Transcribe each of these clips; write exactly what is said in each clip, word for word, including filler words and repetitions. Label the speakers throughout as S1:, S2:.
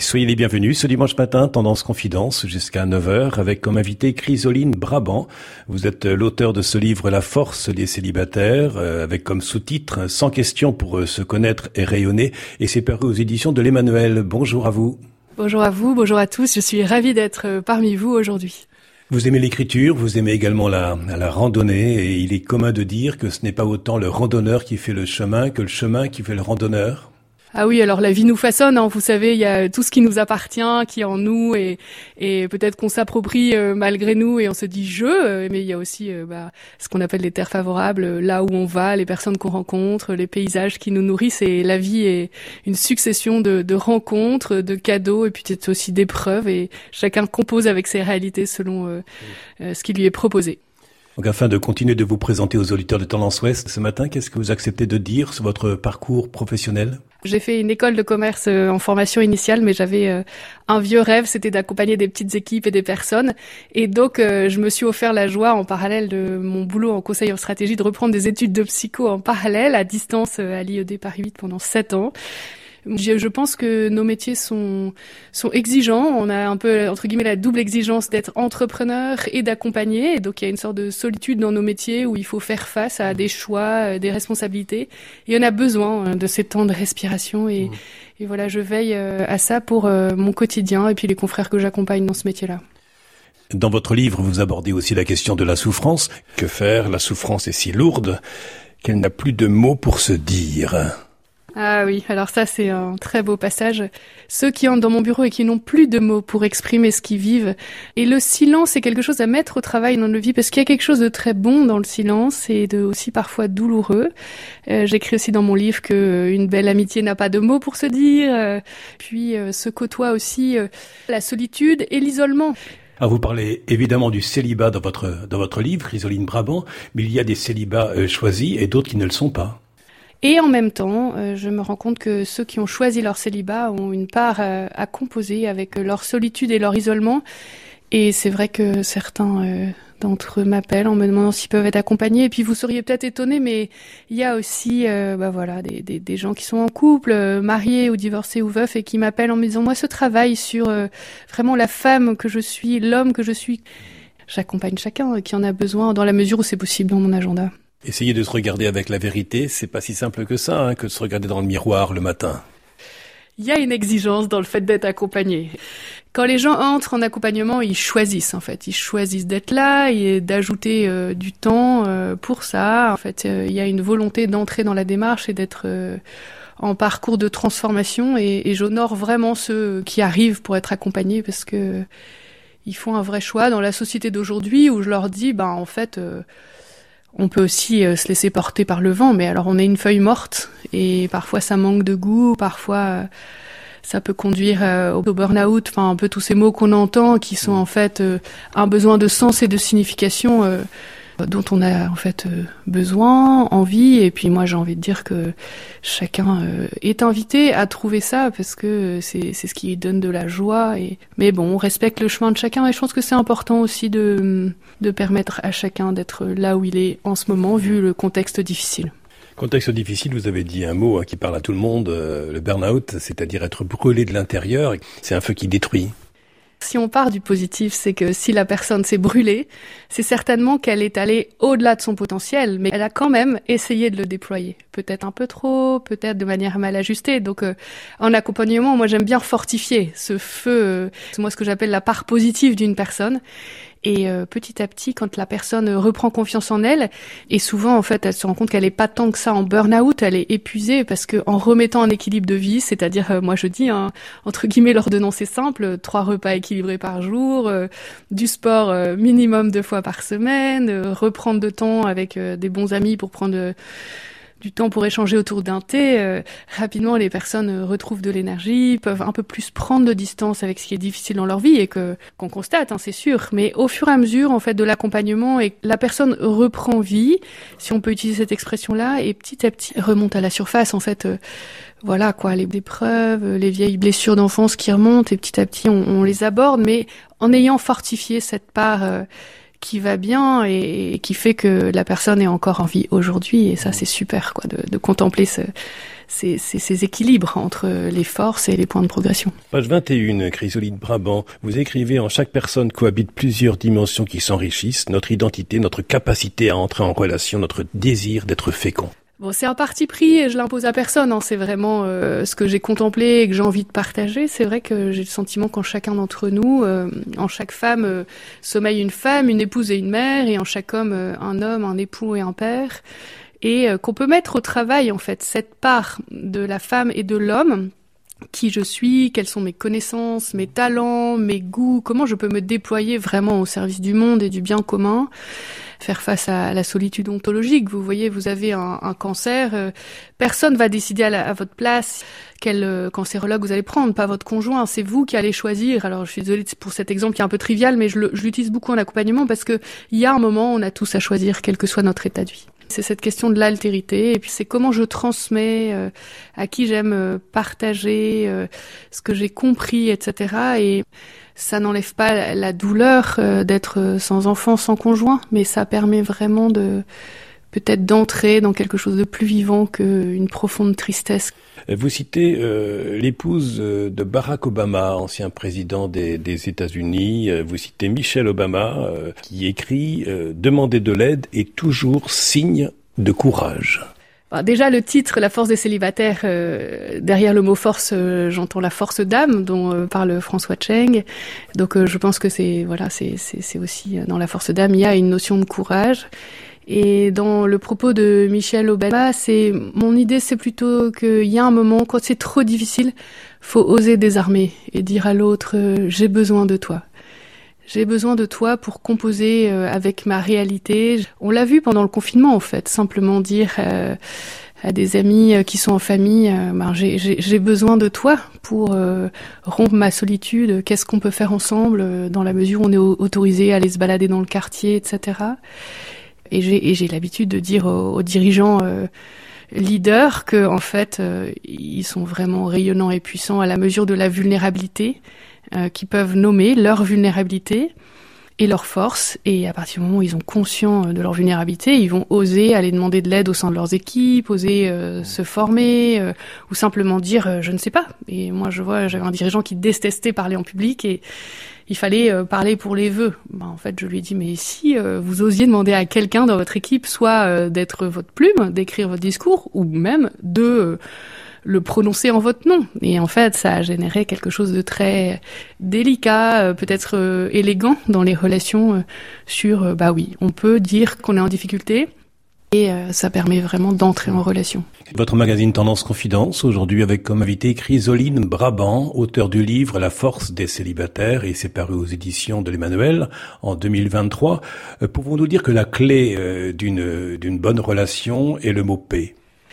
S1: Soyez les bienvenus ce dimanche matin, Tendance Confidence jusqu'à neuf heures avec comme invité Chrysoline Brabant. Vous êtes l'auteur de ce livre La force des célibataires avec comme sous-titre Sans question pour se connaître et rayonner, et c'est paru aux éditions de l'Emmanuel. Bonjour à vous.
S2: Bonjour à vous, bonjour à tous. Je suis ravie d'être parmi vous aujourd'hui.
S1: Vous aimez l'écriture, vous aimez également la, la randonnée, et il est commun de dire que ce n'est pas autant le randonneur qui fait le chemin que le chemin qui fait le randonneur.
S2: Ah oui, alors la vie nous façonne, hein. Vous savez, il y a tout ce qui nous appartient, qui est en nous, et, et peut-être qu'on s'approprie euh, malgré nous et on se dit je, euh, mais il y a aussi euh, bah, ce qu'on appelle les terres favorables, euh, là où on va, les personnes qu'on rencontre, les paysages qui nous nourrissent, et la vie est une succession de, de rencontres, de cadeaux, et puis peut-être aussi d'épreuves, et chacun compose avec ses réalités selon euh, euh, ce qui lui est proposé.
S1: Donc, afin de continuer de vous présenter aux auditeurs de Tendance Ouest ce matin, qu'est-ce que vous acceptez de dire sur votre parcours professionnel ?
S2: J'ai fait une école de commerce euh, en formation initiale, mais j'avais euh, un vieux rêve, c'était d'accompagner des petites équipes et des personnes. Et donc, euh, je me suis offert la joie, en parallèle de mon boulot en conseil en stratégie, de reprendre des études de psycho en parallèle, à distance, euh, à l'I E D Paris huit pendant sept ans. Je, je pense que nos métiers sont sont exigeants. On a un peu, entre guillemets, la double exigence d'être entrepreneur et d'accompagner. Et donc, il y a une sorte de solitude dans nos métiers où il faut faire face à des choix, des responsabilités. Et on a besoin de ces temps de respiration. Et, mmh. et voilà, je veille à ça pour mon quotidien et puis les confrères que j'accompagne dans ce métier-là.
S1: Dans votre livre, vous abordez aussi la question de la souffrance. Que faire ? La souffrance est si lourde qu'elle n'a plus de mots pour se dire.
S2: Ah oui, alors ça c'est un très beau passage. Ceux qui entrent dans mon bureau et qui n'ont plus de mots pour exprimer ce qu'ils vivent. Et le silence est quelque chose à mettre au travail dans nos vies, parce qu'il y a quelque chose de très bon dans le silence et de aussi parfois douloureux. Euh, j'écris aussi dans mon livre que euh, une belle amitié n'a pas de mots pour se dire. Euh, puis euh, se côtoie aussi euh, la solitude et l'isolement.
S1: Alors vous parlez évidemment du célibat dans votre dans votre livre, Chrysoline Brabant, mais il y a des célibats euh, choisis et d'autres qui ne le sont pas.
S2: Et en même temps, euh, je me rends compte que ceux qui ont choisi leur célibat ont une part euh, à composer avec leur solitude et leur isolement. Et c'est vrai que certains euh, d'entre eux m'appellent en me demandant s'ils peuvent être accompagnés. Et puis vous seriez peut-être étonnés, mais il y a aussi euh, bah voilà, des, des, des gens qui sont en couple, euh, mariés ou divorcés ou veufs, et qui m'appellent en me disant « Moi, ce travail sur euh, vraiment la femme que je suis, l'homme que je suis », j'accompagne chacun qui en a besoin dans la mesure où c'est possible dans mon agenda.
S1: Essayer de se regarder avec la vérité, c'est pas si simple que ça, hein, que de se regarder dans le miroir le matin.
S2: Il y a une exigence dans le fait d'être accompagné. Quand les gens entrent en accompagnement, ils choisissent en fait, ils choisissent d'être là et d'ajouter euh, du temps euh, pour ça. En fait, euh, il y a une volonté d'entrer dans la démarche et d'être euh, en parcours de transformation. Et, et j'honore vraiment ceux qui arrivent pour être accompagnés, parce que ils font un vrai choix dans la société d'aujourd'hui où je leur dis, ben en fait. Euh, On peut aussi euh, se laisser porter par le vent, mais alors on est une feuille morte et parfois ça manque de goût, parfois euh, ça peut conduire euh, au burn-out, enfin un peu tous ces mots qu'on entend qui sont en fait euh, un besoin de sens et de signification euh, dont on a en fait euh, besoin, envie. Et puis moi j'ai envie de dire que chacun euh, est invité à trouver ça, parce que c'est c'est ce qui donne de la joie. Et mais bon, on respecte le chemin de chacun, et je pense que c'est important aussi de de permettre à chacun d'être là où il est en ce moment, vu le contexte difficile.
S1: Contexte difficile, vous avez dit un mot hein, qui parle à tout le monde, euh, le burn-out, c'est-à-dire être brûlé de l'intérieur. C'est un feu qui détruit.
S2: Si on part du positif, c'est que si la personne s'est brûlée, c'est certainement qu'elle est allée au-delà de son potentiel, mais elle a quand même essayé de le déployer. Peut-être un peu trop, peut-être de manière mal ajustée. Donc, euh, en accompagnement, moi, j'aime bien fortifier ce feu, euh, c'est moi ce que j'appelle la part positive d'une personne. Et euh, petit à petit, quand la personne reprend confiance en elle, et souvent en fait elle se rend compte qu'elle est pas tant que ça en burn-out, elle est épuisée, parce que en remettant un équilibre de vie, c'est-à-dire euh, moi je dis hein, entre guillemets l'ordonnance est simple, trois repas équilibrés par jour, euh, du sport euh, minimum deux fois par semaine, euh, reprendre de temps avec euh, des bons amis pour prendre euh, du temps pour échanger autour d'un thé, euh, rapidement les personnes euh, retrouvent de l'énergie, peuvent un peu plus prendre de distance avec ce qui est difficile dans leur vie, et que qu'on constate, hein, c'est sûr. Mais au fur et à mesure, en fait, de l'accompagnement, et la personne reprend vie, si on peut utiliser cette expression-là, et petit à petit remonte à la surface, en fait. Euh, voilà quoi, les épreuves, les vieilles blessures d'enfance qui remontent, et petit à petit on, on les aborde, mais en ayant fortifié cette part euh, qui va bien et qui fait que la personne est encore en vie aujourd'hui, et ça c'est super quoi, de, de contempler ce, ces, ces, ces équilibres entre les forces et les points de progression.
S1: Page vingt et une, Chrysoline Brabant, vous écrivez « En chaque personne cohabitent plusieurs dimensions qui s'enrichissent, notre identité, notre capacité à entrer en relation, notre désir d'être fécond ».
S2: Bon, c'est un parti pris et je l'impose à personne, hein. C'est vraiment euh, ce que j'ai contemplé et que j'ai envie de partager. C'est vrai que j'ai le sentiment qu'en chacun d'entre nous, euh, en chaque femme, euh, sommeille une femme, une épouse et une mère, et en chaque homme, euh, un homme, un époux et un père. Et euh, qu'on peut mettre au travail, en fait, cette part de la femme et de l'homme, qui je suis, quelles sont mes connaissances, mes talents, mes goûts, comment je peux me déployer vraiment au service du monde et du bien commun, faire face à la solitude ontologique. Vous voyez, vous avez un, un cancer, euh, personne va décider à, la, à votre place quel euh, cancérologue vous allez prendre, pas votre conjoint, c'est vous qui allez choisir. Alors je suis désolée pour cet exemple qui est un peu trivial, mais je, le, je l'utilise beaucoup en accompagnement parce que il y a un moment, on a tous à choisir, quel que soit notre état de vie. C'est cette question de l'altérité, et puis c'est comment je transmets, euh, à qui j'aime euh, partager euh, ce que j'ai compris, et cetera. Et ça n'enlève pas la douleur euh, d'être sans enfant, sans conjoint, mais ça permet vraiment de peut-être d'entrer dans quelque chose de plus vivant qu'une profonde tristesse.
S1: Vous citez euh, l'épouse de Barack Obama, ancien président des, des États-Unis. Vous citez Michelle Obama, euh, qui écrit euh, « Demander de l'aide est toujours signe de courage ».
S2: Alors déjà, le titre, La force des célibataires, euh, derrière le mot force, euh, j'entends la force d'âme dont euh, parle François Cheng. Donc euh, je pense que c'est voilà, c'est, c'est, c'est aussi dans la force d'âme, il y a une notion de courage. Et dans le propos de Michelle Obama, c'est mon idée, c'est plutôt qu'il y a un moment, quand c'est trop difficile, faut oser désarmer et dire à l'autre euh, « j'ai besoin de toi ». J'ai besoin de toi pour composer euh, avec ma réalité. On l'a vu pendant le confinement, en fait. Simplement dire euh, à des amis euh, qui sont en famille, euh, ben, j'ai, j'ai, j'ai besoin de toi pour euh, rompre ma solitude. Qu'est-ce qu'on peut faire ensemble euh, dans la mesure où on est autorisé à aller se balader dans le quartier, et cetera. Et j'ai, et j'ai l'habitude de dire aux, aux dirigeants euh, leaders que, en fait, euh, ils sont vraiment rayonnants et puissants à la mesure de la vulnérabilité, euh, qu'ils peuvent nommer leur vulnérabilité et leur force. Et à partir du moment où ils sont conscients de leur vulnérabilité, ils vont oser aller demander de l'aide au sein de leurs équipes, oser euh, se former, euh, ou simplement dire euh, je ne sais pas. Et moi, je vois, j'avais un dirigeant qui détestait parler en public et il fallait euh, parler pour les vœux. Ben, en fait, je lui ai dit, mais si euh, vous osiez demander à quelqu'un dans votre équipe, soit euh, d'être votre plume, d'écrire votre discours, ou même de euh, le prononcer en votre nom. Et en fait, ça a généré quelque chose de très délicat, euh, peut-être euh, élégant dans les relations euh, sur, euh, bah oui, on peut dire qu'on est en difficulté, et euh, ça permet vraiment d'entrer en relation.
S1: Votre magazine Tendance Confidence, aujourd'hui avec comme invité Chrysoline Brabant, auteur du livre La force des célibataires, et c'est paru aux éditions de l'Emmanuel en deux mille vingt-trois. Euh, pouvons-nous dire que la clé euh, d'une, d'une bonne relation est le mot paix?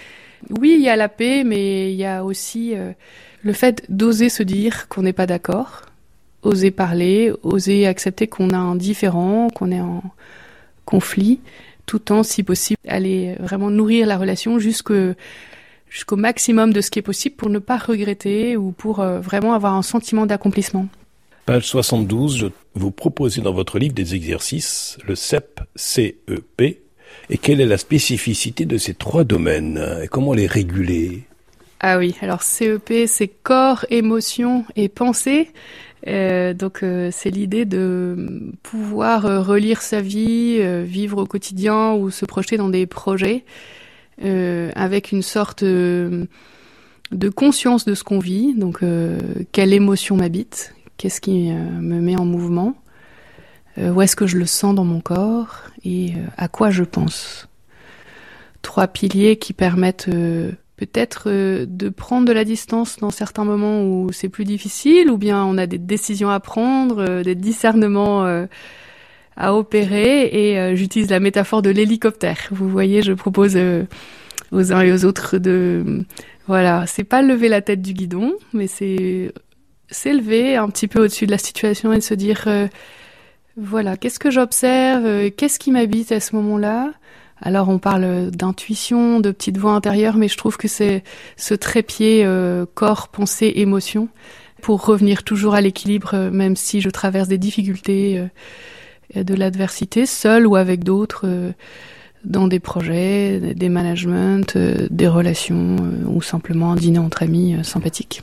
S2: Oui, il y a la paix, mais il y a aussi euh, le fait d'oser se dire qu'on n'est pas d'accord, oser parler, oser accepter qu'on a un différend, qu'on est en conflit, tout en, si possible, aller vraiment nourrir la relation jusqu'au, jusqu'au maximum de ce qui est possible pour ne pas regretter ou pour euh, vraiment avoir un sentiment d'accomplissement.
S1: Page soixante-douze, je vous proposez dans votre livre des exercices, le C E P, C E P, et quelle est la spécificité de ces trois domaines et comment les réguler?
S2: Ah oui, alors C E P, c'est corps, émotion et pensée. Euh, donc euh, c'est l'idée de pouvoir euh, relire sa vie, euh, vivre au quotidien ou se projeter dans des projets euh, avec une sorte euh, de conscience de ce qu'on vit. Donc euh, quelle émotion m'habite, qu'est-ce qui euh, me met en mouvement, euh, où est-ce que je le sens dans mon corps et euh, à quoi je pense. Trois piliers qui permettent euh, peut-être euh, de prendre de la distance dans certains moments où c'est plus difficile, ou bien on a des décisions à prendre, euh, des discernements euh, à opérer, et euh, j'utilise la métaphore de l'hélicoptère. Vous voyez, je propose euh, aux uns et aux autres de... Euh, voilà, c'est pas lever la tête du guidon, mais c'est s'élever un petit peu au-dessus de la situation et de se dire, euh, voilà, qu'est-ce que j'observe, euh, qu'est-ce qui m'habite à ce moment-là ? Alors on parle d'intuition, de petite voix intérieure, mais je trouve que c'est ce trépied euh, corps, pensée, émotion pour revenir toujours à l'équilibre, euh, même si je traverse des difficultés, euh, de l'adversité, seule ou avec d'autres, euh, dans des projets, des managements, euh, des relations euh, ou simplement un dîner entre amis euh, sympathique.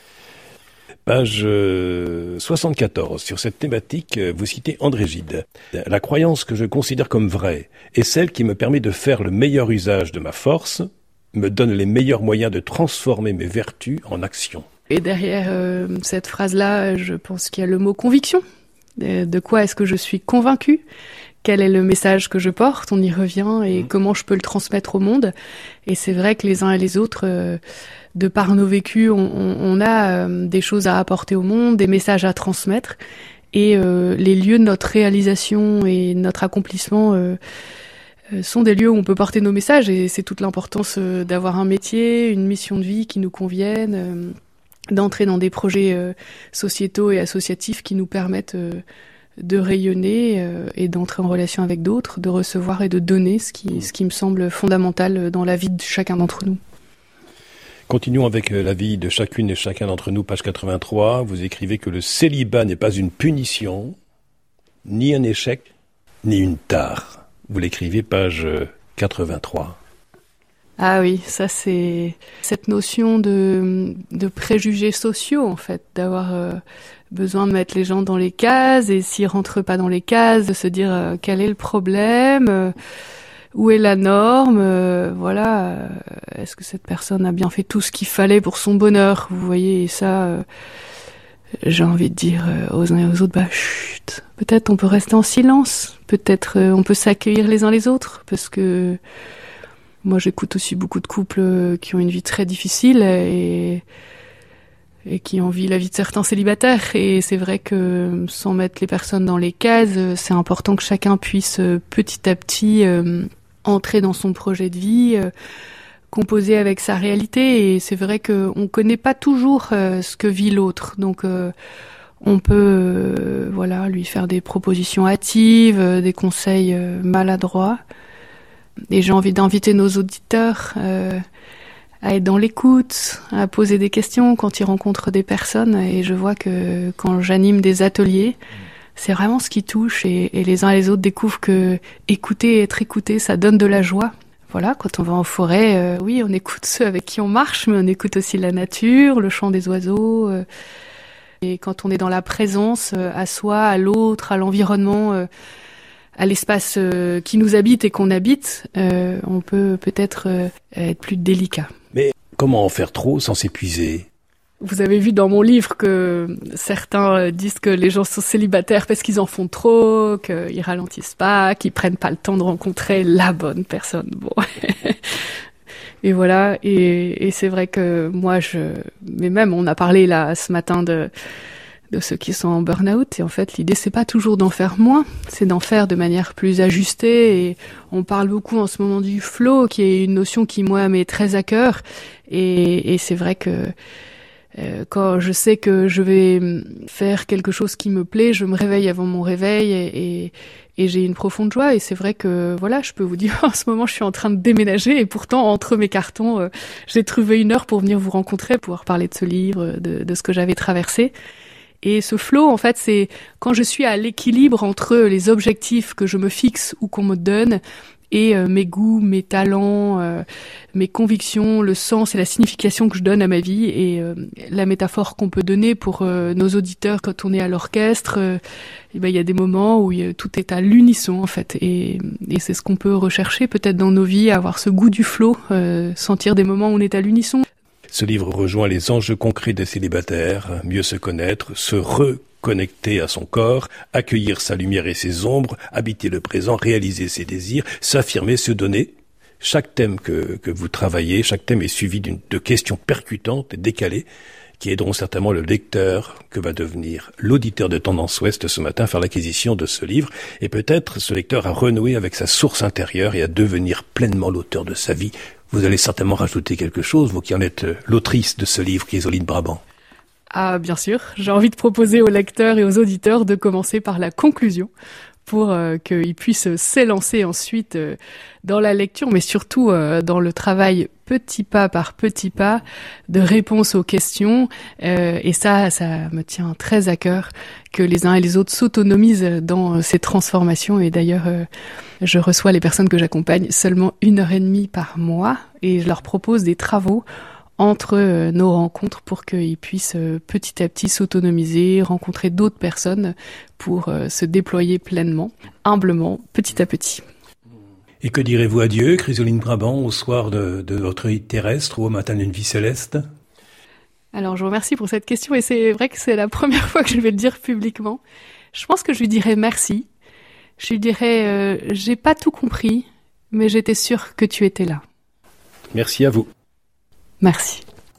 S1: Page soixante-quatorze. Sur cette thématique, vous citez André Gide. La croyance que je considère comme vraie est celle qui me permet de faire le meilleur usage de ma force, me donne les meilleurs moyens de transformer mes vertus en action.
S2: Et derrière euh, cette phrase-là, je pense qu'il y a le mot conviction. De, de quoi est-ce que je suis convaincue ? Quel est le message que je porte ? On y revient et mmh. comment je peux le transmettre au monde ? Et c'est vrai que les uns et les autres, euh, de par nos vécus, on, on, on a euh, des choses à apporter au monde, des messages à transmettre. Et euh, les lieux de notre réalisation et notre accomplissement euh, euh, sont des lieux où on peut porter nos messages. Et c'est toute l'importance euh, d'avoir un métier, une mission de vie qui nous convienne, euh, d'entrer dans des projets euh, sociétaux et associatifs qui nous permettent euh, de rayonner euh, et d'entrer en relation avec d'autres, de recevoir et de donner, ce qui, ce qui me semble fondamental dans la vie de chacun d'entre nous.
S1: Continuons avec la vie de chacune et chacun d'entre nous, page quatre-vingt-trois. Vous écrivez que le célibat n'est pas une punition, ni un échec, ni une tare. Vous l'écrivez, page quatre-vingt-trois.
S2: Ah oui, ça c'est cette notion de, de préjugés sociaux, en fait, d'avoir euh, besoin de mettre les gens dans les cases, et s'ils rentrent pas dans les cases, de se dire euh, quel est le problème, euh, où est la norme, euh, voilà, euh, est-ce que cette personne a bien fait tout ce qu'il fallait pour son bonheur, vous voyez, et ça, euh, j'ai envie de dire euh, aux uns et aux autres, bah chut, peut-être on peut rester en silence, peut-être euh, on peut s'accueillir les uns les autres, parce que moi, j'écoute aussi beaucoup de couples qui ont une vie très difficile et, et qui envient la vie de certains célibataires. Et c'est vrai que sans mettre les personnes dans les cases, c'est important que chacun puisse petit à petit euh, entrer dans son projet de vie, euh, composer avec sa réalité. Et c'est vrai qu'on ne connaît pas toujours euh, ce que vit l'autre. Donc, euh, on peut euh, voilà, lui faire des propositions hâtives, euh, des conseils euh, maladroits. Et j'ai envie d'inviter nos auditeurs euh, à être dans l'écoute, à poser des questions quand ils rencontrent des personnes. Et je vois que quand j'anime des ateliers, c'est vraiment ce qui touche. Et, et les uns et les autres découvrent que écouter et être écouté, ça donne de la joie. Voilà, quand on va en forêt, euh, oui, on écoute ceux avec qui on marche, mais on écoute aussi la nature, le chant des oiseaux. Euh, et quand on est dans la présence, euh, à soi, à l'autre, à l'environnement, euh, à l'espace euh, qui nous habite et qu'on habite, euh, on peut peut-être euh, être plus délicat.
S1: Mais comment en faire trop sans s'épuiser ?
S2: Vous avez vu dans mon livre que certains euh, disent que les gens sont célibataires parce qu'ils en font trop, qu'ils ralentissent pas, qu'ils prennent pas le temps de rencontrer la bonne personne. Bon. Et voilà, et, et c'est vrai que moi, je... Mais même, on a parlé là ce matin de... de ceux qui sont en burn-out, et en fait l'idée c'est pas toujours d'en faire moins, c'est d'en faire de manière plus ajustée. Et on parle beaucoup en ce moment du flow, qui est une notion qui moi m'est très à cœur, et, et c'est vrai que euh, quand je sais que je vais faire quelque chose qui me plaît, je me réveille avant mon réveil et, et, et j'ai une profonde joie. Et c'est vrai que voilà, je peux vous dire en ce moment je suis en train de déménager, et pourtant entre mes cartons euh, j'ai trouvé une heure pour venir vous rencontrer, pour pouvoir parler de ce livre, de, de ce que j'avais traversé. Et ce flow, en fait, c'est quand je suis à l'équilibre entre les objectifs que je me fixe ou qu'on me donne et euh, mes goûts, mes talents, euh, mes convictions, le sens et la signification que je donne à ma vie. Et euh, la métaphore qu'on peut donner pour euh, nos auditeurs quand on est à l'orchestre, euh, et ben, il y a des moments où y a, tout est à l'unisson, en fait. Et, et c'est ce qu'on peut rechercher peut-être dans nos vies, avoir ce goût du flow, euh, sentir des moments où on est à l'unisson.
S1: Ce livre rejoint les enjeux concrets des célibataires, mieux se connaître, se reconnecter à son corps, accueillir sa lumière et ses ombres, habiter le présent, réaliser ses désirs, s'affirmer, se donner. Chaque thème que, que vous travaillez, chaque thème est suivi d'une, de questions percutantes et décalées qui aideront certainement le lecteur que va devenir l'auditeur de Tendance Ouest ce matin à faire l'acquisition de ce livre, et peut-être ce lecteur à renouer avec sa source intérieure et à devenir pleinement l'auteur de sa vie. Vous allez certainement rajouter quelque chose, vous qui en êtes l'autrice de ce livre, qui est Isoline Brabant.
S2: Ah, bien sûr. J'ai envie de proposer aux lecteurs et aux auditeurs de commencer par la conclusion pour euh, qu'ils puissent s'élancer ensuite euh, dans la lecture, mais surtout euh, dans le travail petit pas par petit pas de réponse aux questions. Euh, et ça, ça me tient très à cœur que les uns et les autres s'autonomisent dans ces transformations. Et d'ailleurs, euh, je reçois les personnes que j'accompagne seulement une heure et demie par mois et je leur propose des travaux entre euh, nos rencontres pour qu'ils puissent euh, petit à petit s'autonomiser, rencontrer d'autres personnes pour euh, se déployer pleinement, humblement, petit à petit.
S1: Et que direz-vous à Dieu, Chrysoline Brabant, au soir de, de votre vie terrestre ou au matin d'une vie céleste?
S2: Alors, je vous remercie pour cette question et c'est vrai que c'est la première fois que je vais le dire publiquement. Je pense que je lui dirais merci. Je lui dirais, euh, j'ai pas tout compris, mais j'étais sûre que tu étais là.
S1: Merci à vous.
S2: Merci.